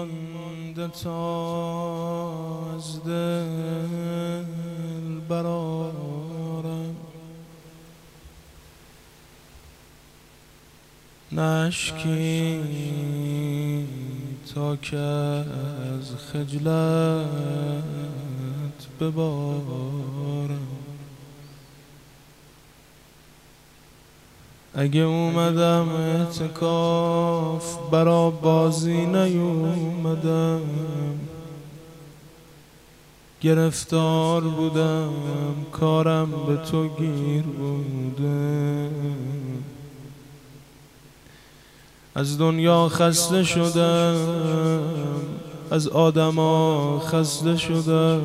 مانده تا از دل برارم، نشکی تا که از خجلت ببارم. اگه اومدم اعتکاف برا بازی نیومدم، گرفتار بودم کارم به تو گیر بوده. از دنیا خسته شدم، از آدما خسته شدم،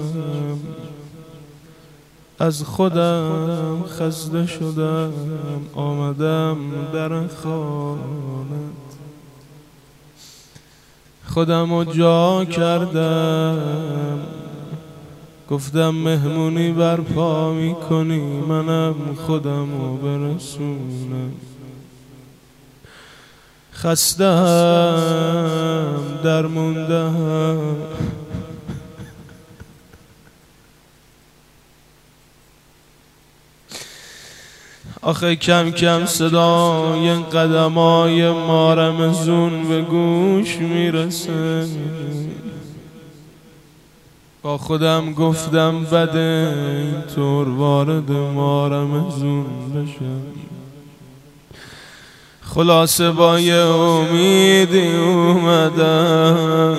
از خودم خسته شدم، آمدم در خانت، خودمو جا کردم، گفتم مهمونی برپا میکنی منم خودمو برسونم. خستم درموندم، آخه کم کم صدای قدمای مارمزون به گوش میرسه. با خودم گفتم بده اینطور وارد مارمزون بشم. خلاصه با یه امیدی اومدم،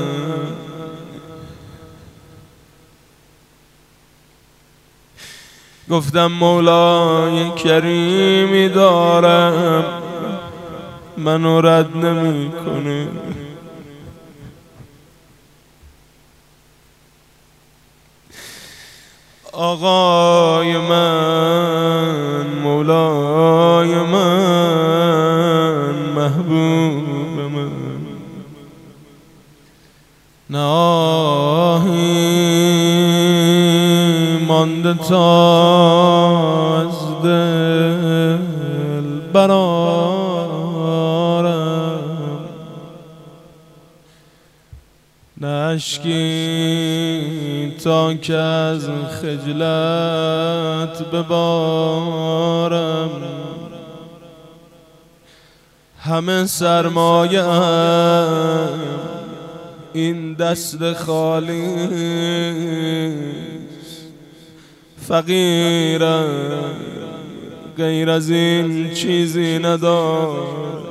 گفتم مولای کریمی دارم منو رد نمیکنه. آقای من، مولای من، محبوب من، ناهی مانده تا از دل برارم، نشکی تا که از خجلت ببارم. همه سرمایه این دست خالی، فقیرم غیر از این چیزی ندار.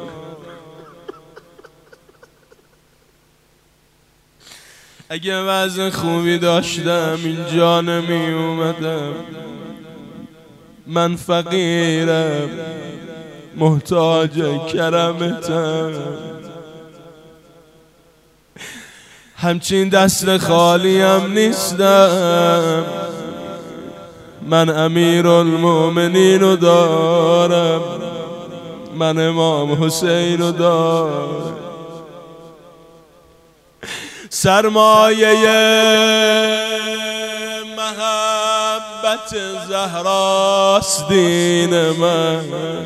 اگه وضع خوبی داشتم اینجا نمی اومدم. من فقیرم محتاج کرمتم، همچین دست خالی هم نیستم. من امیرالمومنین رو دارم، من امام حسین رو دارم. سرمایه محبت زهراست دین من.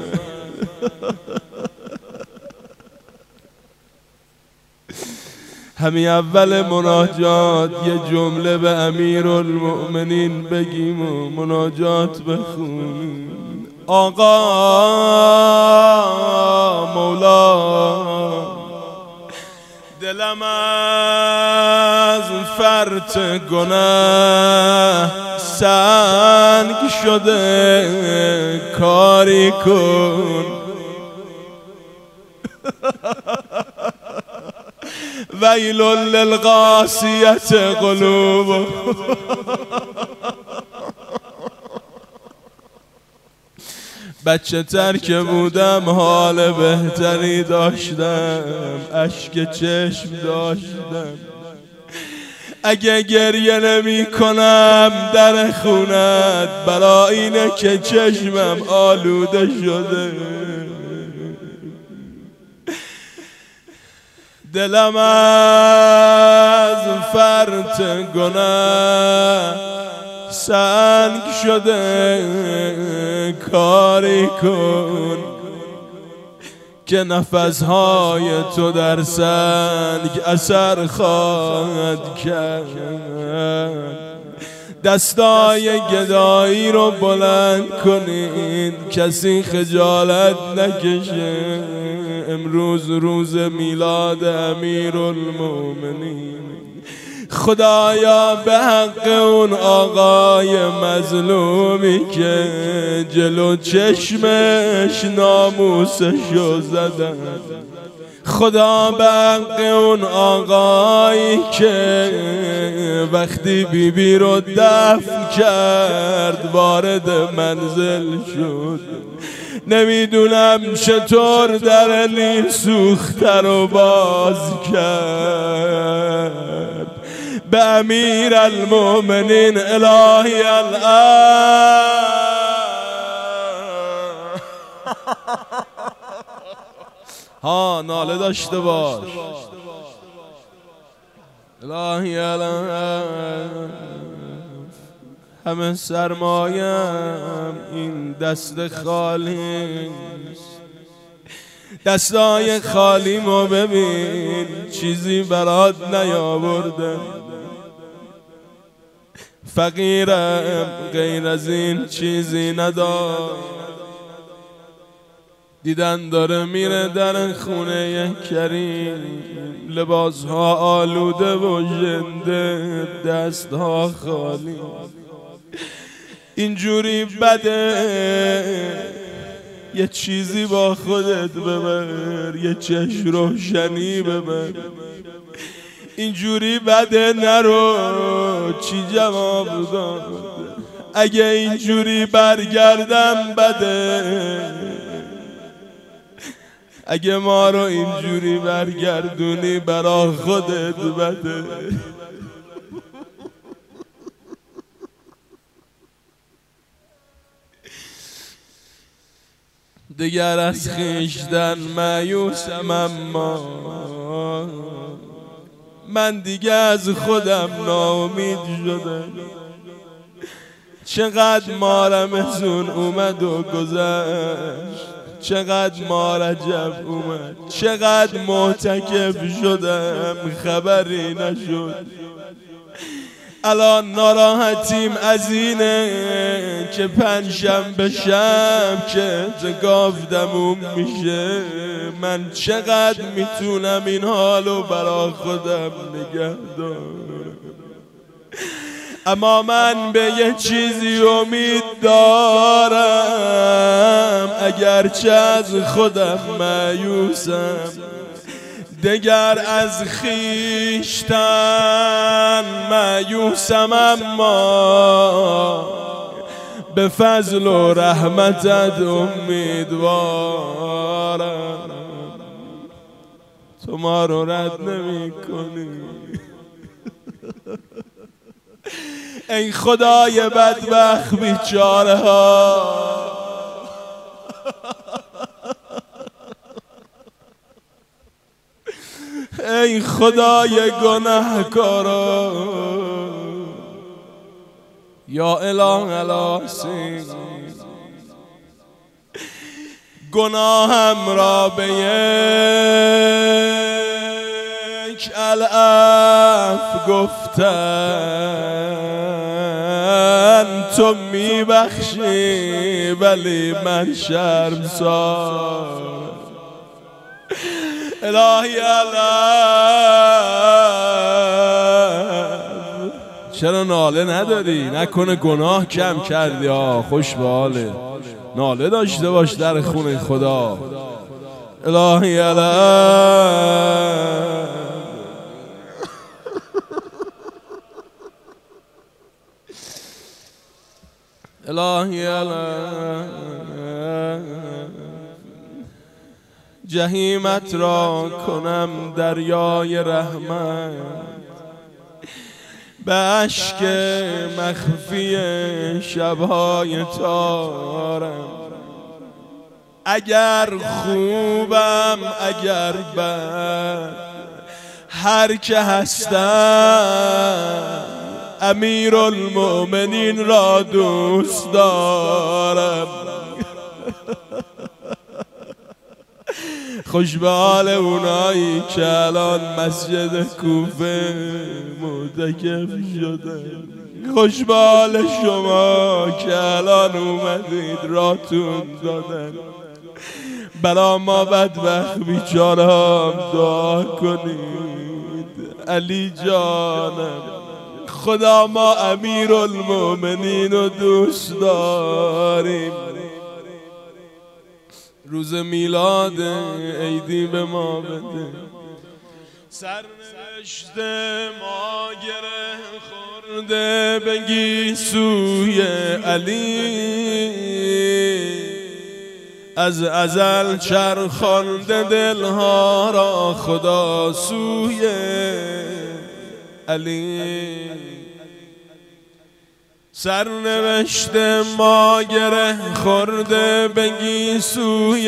همین اول مناجات یه جمله به امیرالمؤمنین بگیم و مناجات بخونیم. آقا مولا، دلم از فرط گناه سنگ شده، کاری کن. ویل للقاسیة قلوب. بچه تر که بودم حال بهتری داشتم، اشک چشم داشتم. اگه گریه نمی کنم در خونت، بلا اینه که چشمم آلوده شده. دلم از فرط گناه سنگ شده، کاری کن که نفسهای تو در سنگ اثر خواهد کرد. دستای گدایی رو بلند کنید، کسی خجالت نکشه. امروز روز میلاد امیرالمومنین. خدایا به حق اون آقای مظلومی که جلو چشمش ناموسشو زدن، خدا به حق اون آقایی که وقتی بیبی رو دفن کرد وارد منزل شد، نمیدونم چطور در علی سوخته رو باز کرد. به امیر المؤمنین الهی الان ها ناله داشته باش. الهی الان همه سرمایم این دست خالی، دستای خالیمو ببین چیزی برات نیاوردم. فقیرم غیر از این چیزی ندار. دیدن داره میره در خونه کریم، لباسها آلوده و ژنده، دستها خالی. اینجوری بده یه چیزی با خودت ببر، یه چشم روشنی ببر. اینجوری بده نرو، چی جواب داد؟ اگه اینجوری برگردم بده، اگه ما رو اینجوری برگردونی برا خودت بده. دیگر از خویشتن مایوسم، اما من دیگه از خودم ناامید شدم. چقدر مارمزون اومد و گذشت، چقدر مارجب اومد، چقدر معتکف شدم خبری نشد. الان ناراحتیم از اینه که پنجشنبه شب که گاودمون میشه. من چقدر میتونم این حالو برا خودم نگه دارم، اما من به یه چیزی امید دارم. اگرچه از خودم مایوسم، دگر از خویشتن مایوسم، اما به فضل و رحمتت امیدوارم. تو ما رو رد نمی کنی ای خدای بدبخت بیچاره ها. ای خدای گناهکارا، یا اله الاسی، گناهم را به یک العفو گفتن تو میبخشی، ولی من شرمسار. الهی الان چرا ناله نداری؟ نکنه گناه کم کردی؟ خوش به حاله، ناله داشته باش در خونه خدا. الهی الان الهی الان جهیمت را کنم دریای رحمت، به اشک مخفی شبهای تارم. اگر خوبم اگر بد، هر که هستم امیرالمؤمنین را دوست دارم. خوش به حال اونایی که الان مسجد کوفه معتکف شدن. خوش به حال شما که الان اومدید راتون دادن. برا ما بدبخت بیچاره هم دعا کنید. علی جانم، خدا ما امیرالمومنین رو دوست داریم. روز میلاد عیدی به ما بده. سرنوشت ما گره خورده بگی سوی علی. از ازل چرخانده دلها را خدا سوی علی. سرنوشت ما گره خورده بگی سوی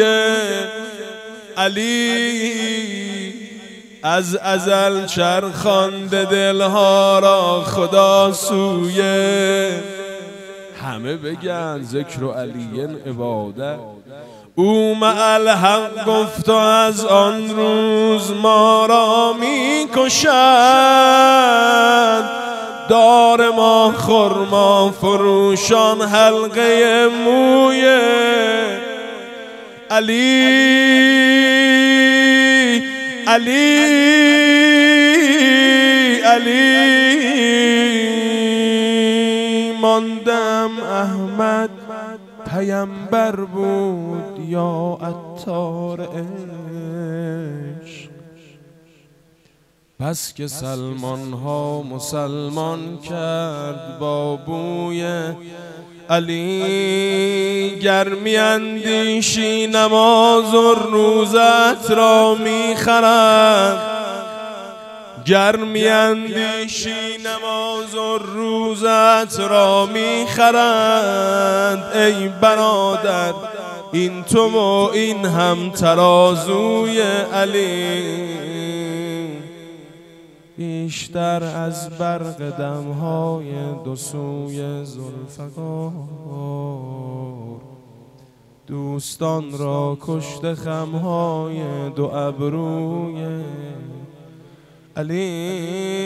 علی. از ازل چرخانده دلها را خدا سوی. همه بگن ذکر و علیین عبادت. او مع الحق گفت و از آن روز ما را می کشند. دار ما خرما فروشان حلقه موی علی. علی علی ماندم احمد پیمبر بود یا عطار عشق. بس که سلمان ها مسلمان کرد با بوی علی. گرمی اندیشی نماز و روزت را میخرد. گرمی اندیشی نماز و روزت را میخرند. ای برادر این تو و این هم ترازوی علی. بیشتر از برق دمهای دو سوی ذوالفقار. دوستان را کشت خمهای دو ابروی علی.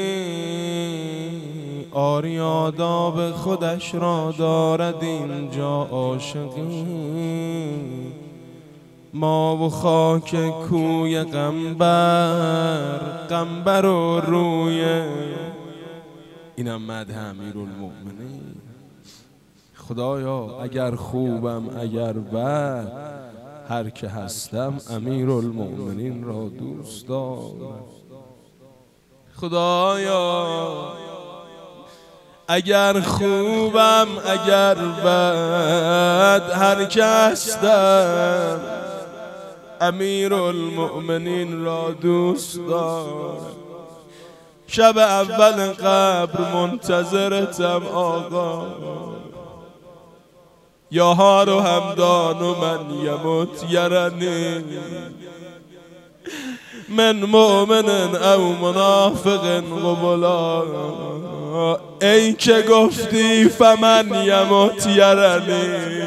آری آداب خودش را دارد اینجا عاشقی. ما و خاک کوی قنبر و روی. اینم مدح امیرالمومنین. خدایا اگر خوبم اگر بد هر که هستم امیرالمومنین را دوست دارم. خدایا اگر خوبم اگر بد هر که هستم امیرالمومنین را دوست دارم. شب اول قبر منتظرتم آقا. یا هار و همدان و من یموت یرنی من مؤمن او منافق قبلا. ای که گفتی فمن یموت یرنی.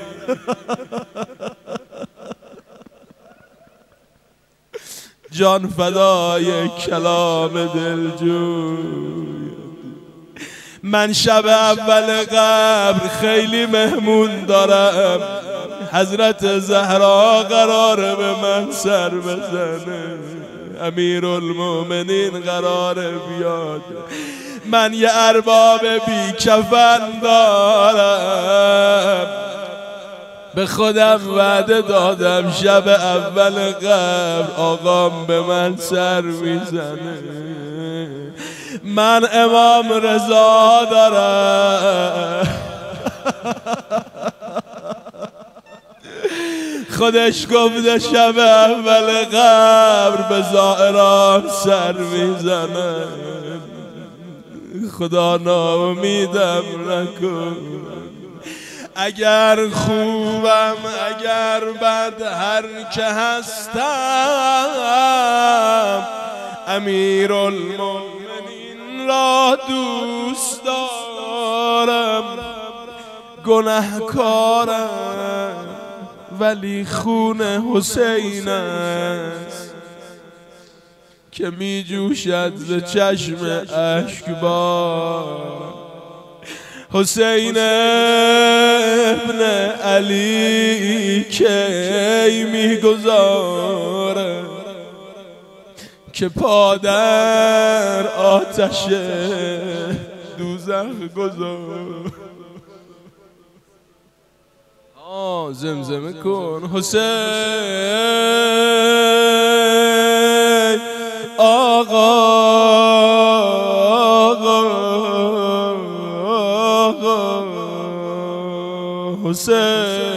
جان فدای کلام دلجوی. من شب اول قبر خیلی مهمون دارم. حضرت زهرا قراره به من سر بزنه. امیرالمومنین قراره بیاد. من یه ارباب بی کفن دارم. به خودم وعده دادم شب اول قبر آقام به من سر میزنه. من امام رضا دارم. خودش گفته شب اول قبر به زائران سر میزنه. خدا ناامیدم نکن. اگر خوبم اگر بد هر که هستم امیرالمومنین را دوست دارم. گنهکارم ولی خون حسین است که می جوشد ز چشم اشکبار. حسین ابن علی کی می گذاره که پا در آتش دوزخ گذار. زمزمه کن حسین آقا حسین.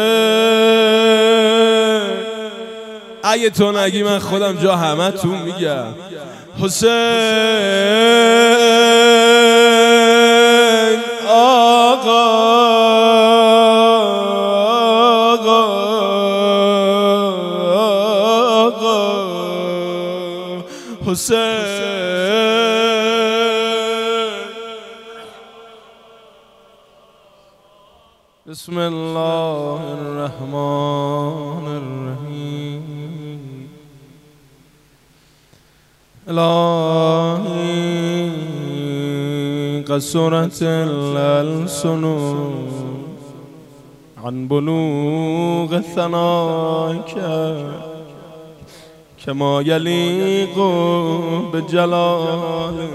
اگه تو نگی من خودم جا همه تو میگم حسین آقا حسین. بسم الله الرحمن الرحیم. الهی قصرت الألسن عن بلوغ ثنائك كما يليق بجلالك.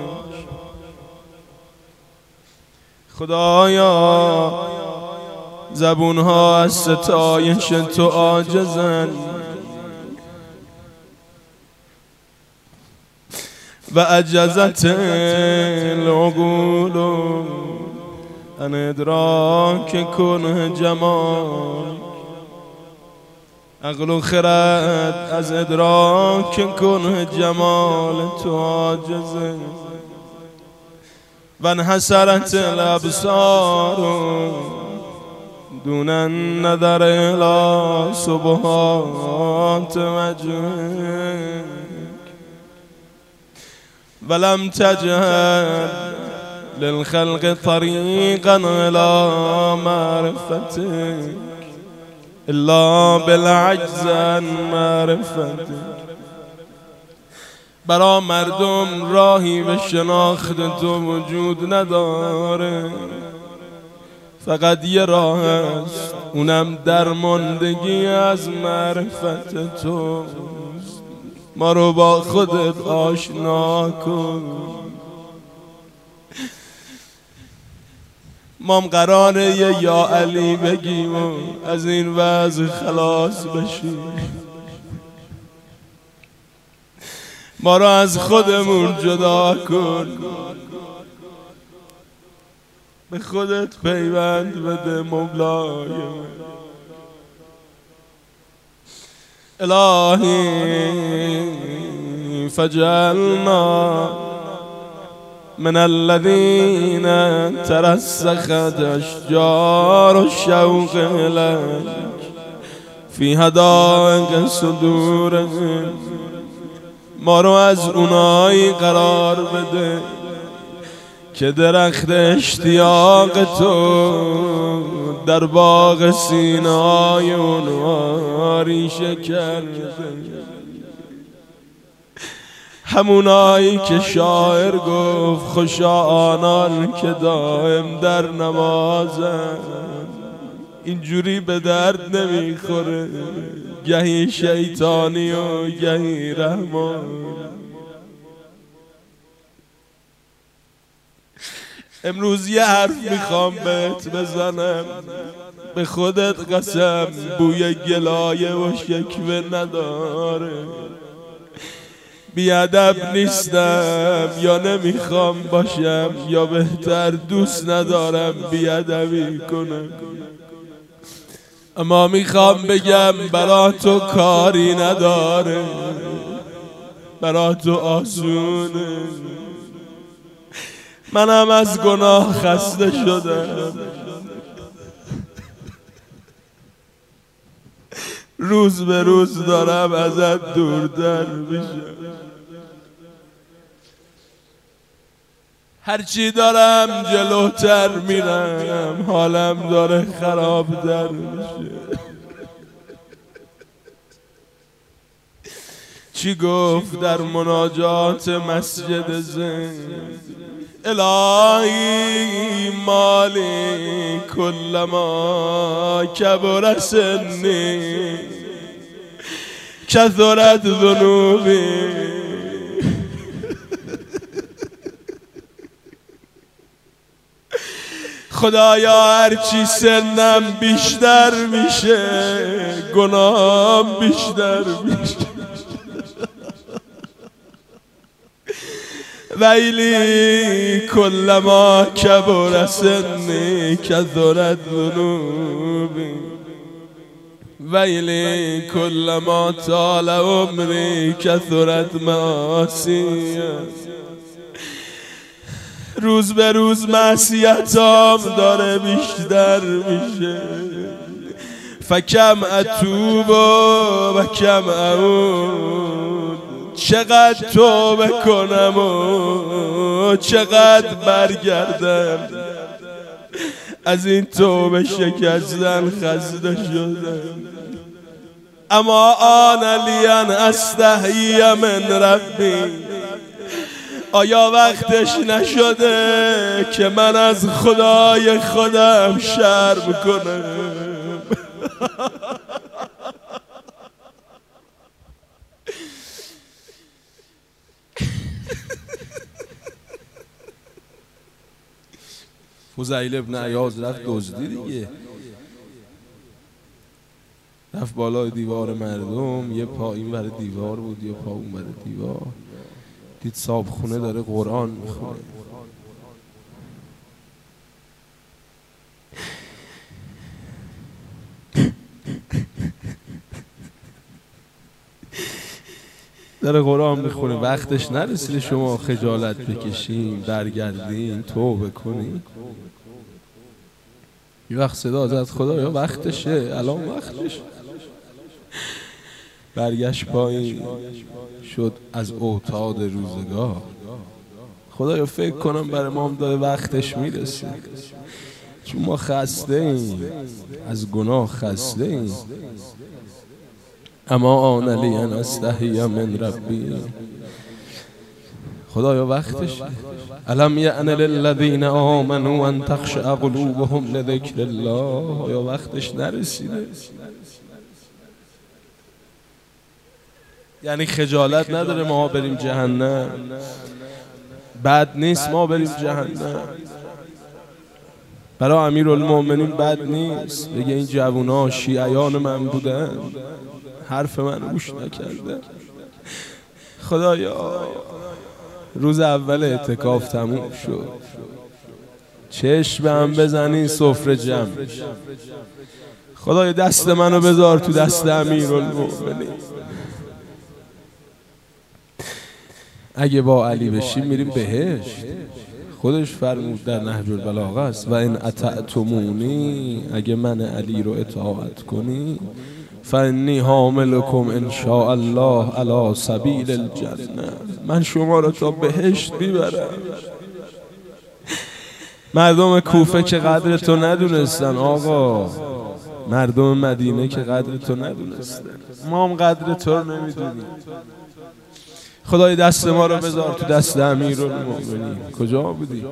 خدایا زبونها از ستایش تو عاجزند و عجزت العقول ان ادراک کنه جمال. عقل و خرد از ادراک کنه جمال تو عاجزه و انحسرت الابصار دون النظر الى سبحات وجهك ولم تجعل للخلق طريقا الى معرفتك الا بالعجز عن معرفتك. برا مردم راهی به شناخت تو وجود نداره، فقط یه راه است، اونم درماندگی از معرفت تو. ما رو با خودت آشنا کن. مام قراره یه یا علی بگیم و از این وضع خلاص بشیم. ما رو از خودمون جدا کن، به خودت پیوند بده مولای من. الهی فجعلنا من الذين ترسخت اشجار الشوق لك في حدائق صدورهم. ما رو از اونایی قرار بده که درخت اشتیاق تو در باغ سینای اونها ریشه کرده. همونایی که شاعر گفت خوشا آنان که دائم در نمازن. اینجوری به درد نمیخوره، گهی شیطانی و گهی رحمان. امروز یه حرف میخوام بهت بزنم، به خودت قسم بوی گلایه و شکوه نداره. بیادب نیستم یا نمیخوام باشم، یا بهتر دوست ندارم بیادبی کنم، اما میخوام بگم برا تو کاری نداره، برا تو آسونه. منم از گناه خسته شدم، روز به روز دارم ازت دورتر میشم. هرچی دارم جلوتر میرم، حالم داره خرابتر میشه. چی گفت در مناجات مسجد زند؟ الهی مالی کلما کبر سنی کثرت ذنوبی. خدایا هرچی سنم بیشتر میشه گناهم بیشتر میشه. ویلی کلما کبر سنی کثرت ذنوبی ویلی کلما طال عمری کثرت معاصی. روز به روز معصیتام داره بیشتر میشه. فکم اتوب و کم اعود. چقدر توبه کنم و چقدر برگردم، از این توبه شکستن خسته شدم. اما آن لیان استحیی من ربی. آیا وقتش نشده که من از خدای خودم شرم کنم؟ فضیل ابن عیاض رفت دزدی دیگه، رفت بالای دیوار مردم، یه پا این ور دیوار بود یه پا اون ور دیوار، دید صاحبخونه داره قرآن میخونه. داره قرآن میخونه. وقتش نرسیده شما خجالت بکشین، برگردین، توبه کنین؟ یه وقت صدا زد خدایا وقتشه، الان وقتش. برگشت پایین، شد از اوتاد روزگار. خدایا فکر کنم برای ما هم داره وقتش میرسه، چون ما خسته ایم، از گناه خسته ایم. اما آن لی ان استحیی من ربی. خدایا وقتش. الم یأن للذین آمنوا ان تخشع قلوبهم لذکر الله. آیا وقتش نرسیده؟ یعنی خجالت نداره ما بریم جهنم؟ بد نیست ما بریم جهنم؟ برای امیرالمومنین بد نیست بگه این جوونا شیعیان من بودن، حرف من گوش نکردن. خدایا روز اول اعتکاف تموم شد، چشم هم بزنین سفره جمع. خدایا دست منو بذار تو دست امیرالمومنین. اگه با علی بشیم میریم بهشت. خودش فرمود در نهج البلاغه است و ان اطعتمونی، اگه من علی رو اطاعت کنی، فانی حاملکم ان شاء الله علی سبیل الجنه، من شما رو تا بهشت میبرم. مردم کوفه که قدر تو ندونستن آقا، مردم مدینه که قدر تو ندونستن، ما هم قدر تو رو نمیدونیم. خدای دست ما رو بذار تو دست امیرالمومنین. کجا بودی؟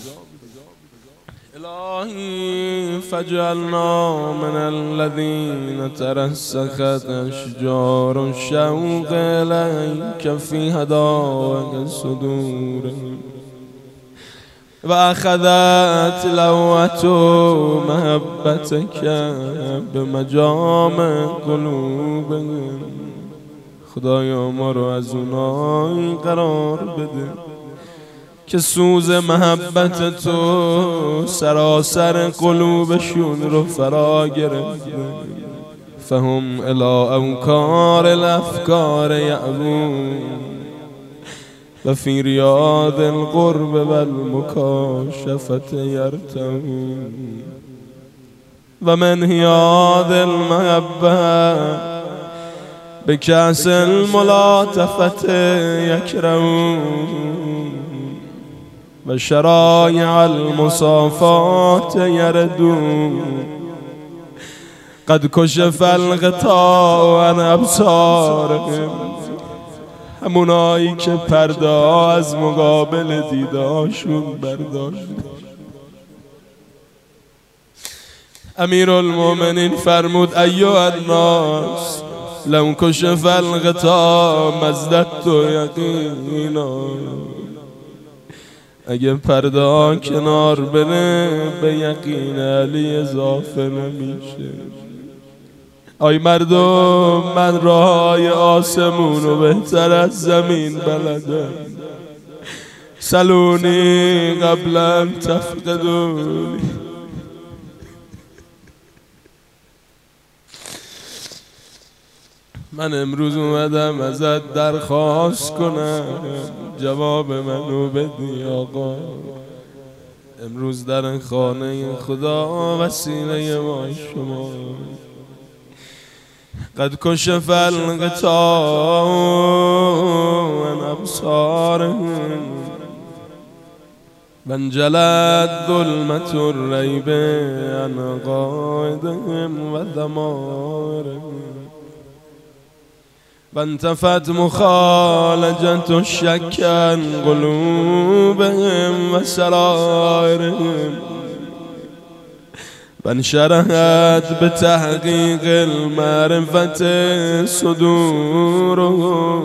الهی فجعلنا من الذین ترسخت اشجار شوق الیک فی حدائق صدورهم و اخذت لوة محبتک بمجامع قلوبهم. خدایا ما رو از اونایی قرار بده که سوز محبت تو سراسر قلوبشون رو فرا گرفته. فهم الی اوکار الافکار یعبون و فی ریاض القرب و المکاشفت یرتعون و من حیاض المحبه بکأس الملاطفت یکرون و شرایع المصافات یردون. قد کشف الغطاء عن ابصارهم همونایی که پرده ها از مقابل دیدهاشون برداشت. امیرالمومنین فرمود ایها الناس لو کشف الغطا ازددت یقینا. اگه پرده ها کنار بره به یقین علی اضافه نمیشه. آی مردم، من راههای آسمون و بهتر از زمین بلدم. سلونی قبل ان تفقدونی. من امروز اومدم ازت درخواست کنم جواب منو بدی آقا. امروز در خانه خدا وسیله ما شما. قد کشف الغطاء عن ابصارهم وانجلت ظلمة الریب عن عقائدهم و ضمائرهم وانتفت مخالجة الشك عن قلوبهم و سرائرهم وانشرحت بتحقیق المعرفة صدورهم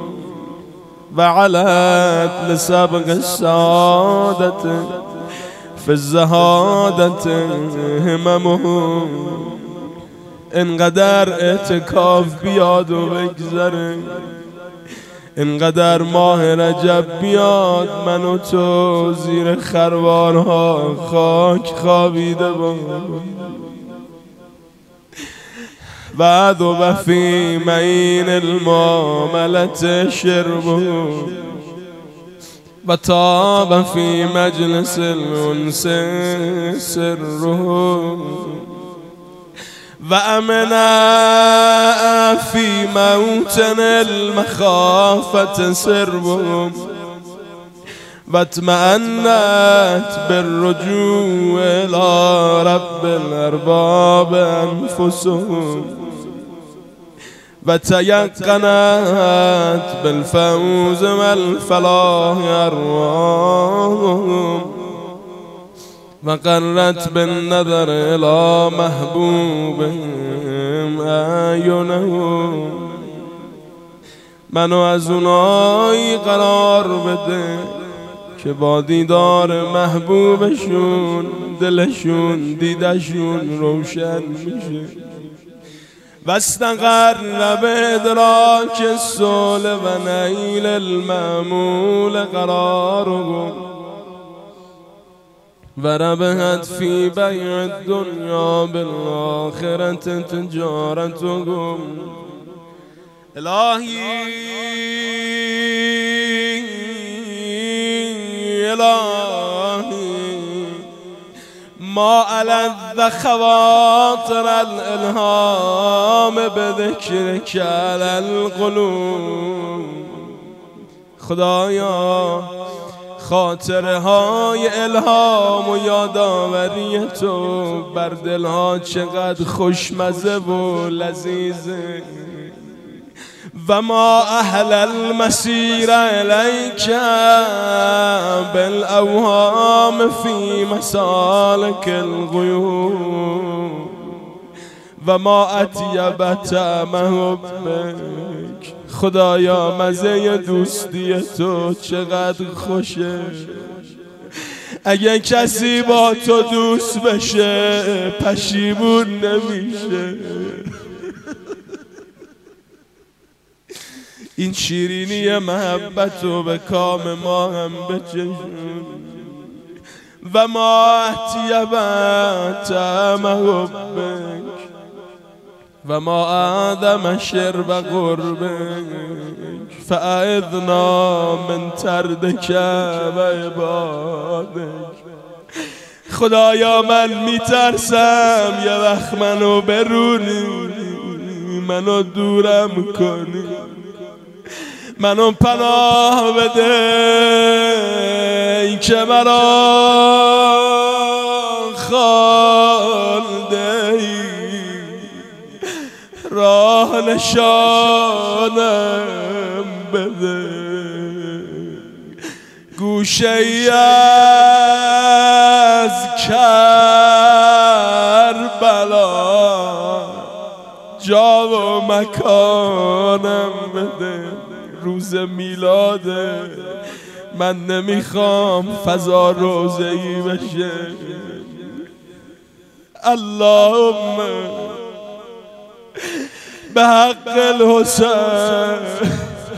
وعلت لسبق السعادة في الزهادة هممهم. انقدر اعتکاف بیاد و بگذره، انقدر ماه رجب بیاد من و تو زیر خروارها خاک خوابیده با بعد و فی معین المعاملت شربه و طاب فی مجلس الانس سره و امنا فی موطن المخافة سرهم و اطمأنت بالرجوع الى رب الارباب انفسهم و تیقنت بالفوز و الفلاح ارواحهم و قرت بالنظر الى محبوبهم اعینهم. منو از اونایی قرار بده که با دیدار محبوبشون دلشون دیدشون روشن میشه. واستقر بادراک الصلح و نیل المأمول قرارهم و ربحت فی بیع الدنیا بالآخرة تجارتهم. الهی ما ألذ خواطر الالهام بذکرک علی القلوب. خدایا خاطره های الهام و یادآوری تو بر دلها چقدر خوشمزه و لذیذه. و ما اهل المسیر الیک بالاوهام فی مسالک الغیوب و ما اطیب طعم حبک. خدایا مزه دوستی تو چقدر خوشه. اگه کسی با تو دوست بشه پشیمون نمیشه. این شیرینی محبت رو به کام ما هم بچشون. و ما اطیب طعم حبک و ما اعظم شرب قربک فاعذنا من تردک و عبادک. خدایا من میترسم یه وقت منو برونی، منو دورم کنی، منو پناه بده. این که مرا خالده راه نشانم بده، گوشه ای از کربلا جا و مکانم بده. روز میلاده من نمیخوام فضا روزه‌ای بشه. اللهم به حق الحسین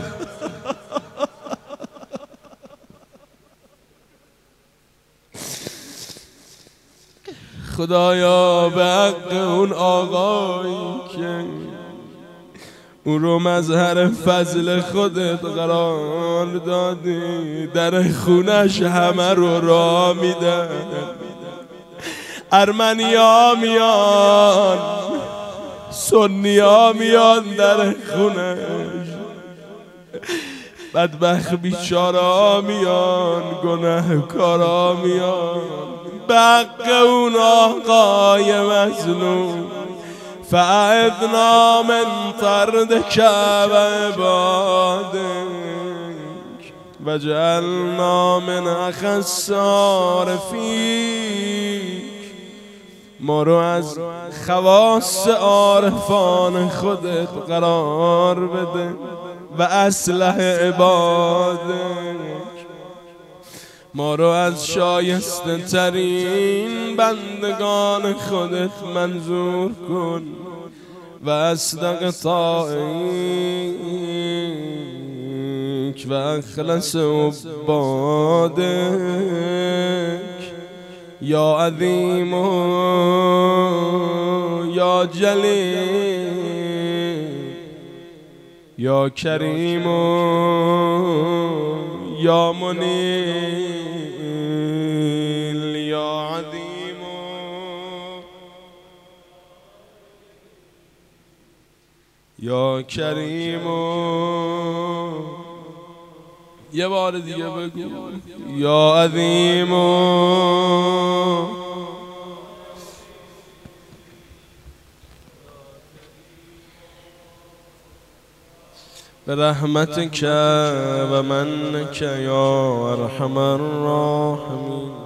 خدایا به حق اون آقایی که اون رو مظهر فضل خودت قرار دادی، در خونش همه رو راه میدن، ارمنیا میان، سنیا میان در خونش، بدبخت بیچارا میان، گناهکارا میان. به حق اون آقای مظلوم فأعذنا من طردك وعبادك وجعلنا من أخسار فيك. ما رو از خواص عارفان خودت قرار بده و اصلح عبادك. ما رو از شایسته ترین بندگان خودت منظور کن و اصدق طائعیک و اخلص عبادک. یا عظیم یا جلیل یا کریم یا منیل یا عظیم یا کریم. یه بار دیگه بگو یا عظیم برحمتك و منك یا ارحم الراحمین.